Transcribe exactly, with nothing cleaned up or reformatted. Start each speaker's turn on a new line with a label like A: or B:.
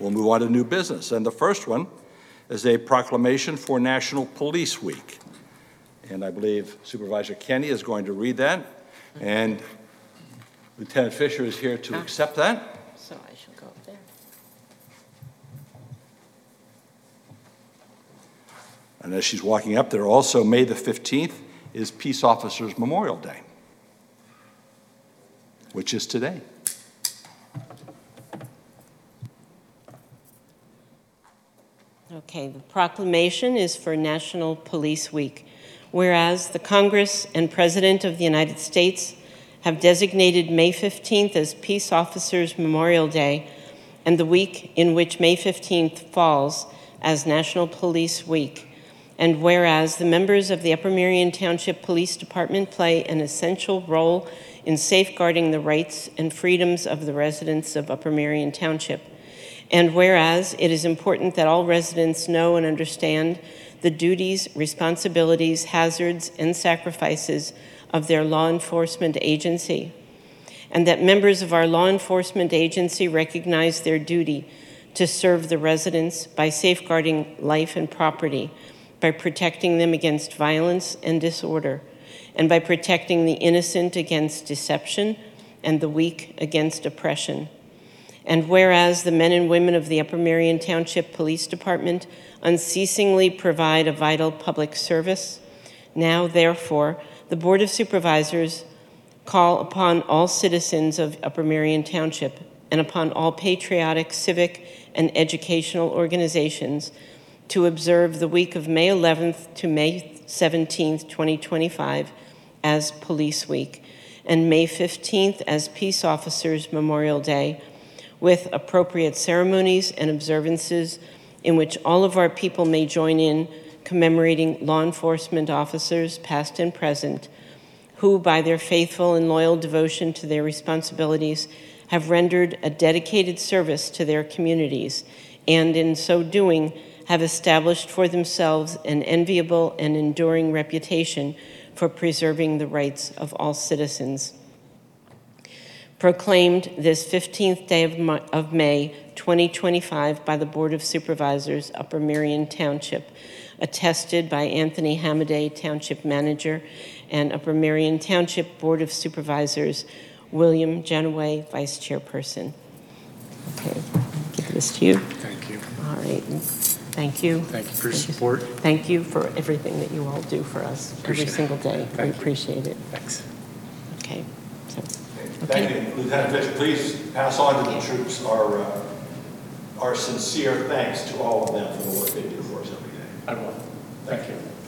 A: We'll move on to new business. And the first one is a proclamation for National Police Week. And I believe Supervisor Kenny is going to read that. And Lieutenant Fisher is here to accept that.
B: So I shall go up there.
A: And as she's walking up there, also May the fifteenth is Peace Officers Memorial Day, which is today.
B: Okay, the proclamation is for National Police Week. Whereas the Congress and President of the United States have designated May fifteenth as Peace Officers Memorial Day, and the week in which May fifteenth falls as National Police Week. And whereas the members of the Upper Merion Township Police Department play an essential role in safeguarding the rights and freedoms of the residents of Upper Merion Township. And whereas it is important that all residents know and understand the duties, responsibilities, hazards, and sacrifices of their law enforcement agency, and that members of our law enforcement agency recognize their duty to serve the residents by safeguarding life and property, by protecting them against violence and disorder, and by protecting the innocent against deception and the weak against oppression. And whereas the men and women of the Upper Merion Township Police Department unceasingly provide a vital public service, now, therefore, the Board of Supervisors call upon all citizens of Upper Merion Township and upon all patriotic, civic, and educational organizations to observe the week of May eleventh to May seventeenth, twenty twenty-five as Police Week, and May fifteenth as Peace Officers Memorial Day, with appropriate ceremonies and observances in which all of our people may join in, commemorating law enforcement officers, past and present, who, by their faithful and loyal devotion to their responsibilities, have rendered a dedicated service to their communities, and in so doing, have established for themselves an enviable and enduring reputation for preserving the rights of all citizens. Proclaimed this fifteenth day of, of May, twenty twenty-five by the Board of Supervisors, Upper Merion Township, attested by Anthony Hamaday, Township Manager, and Upper Merion Township Board of Supervisors, William Genoway, Vice Chairperson. Okay, give this to you.
C: Thank you.
B: All right, thank you.
C: Thank you for your
B: Thank you.
C: support.
B: Thank you for everything that you all do for us
C: Appreciate
B: every single day.
C: Thank
B: we
C: you.
B: appreciate it.
C: Thanks.
B: Okay. So,
A: Thank
B: okay.
A: you. Lieutenant Fisher, please pass on to the troops our, uh, our sincere thanks to all of them for the work they do for us every day.
C: I will. Thank you.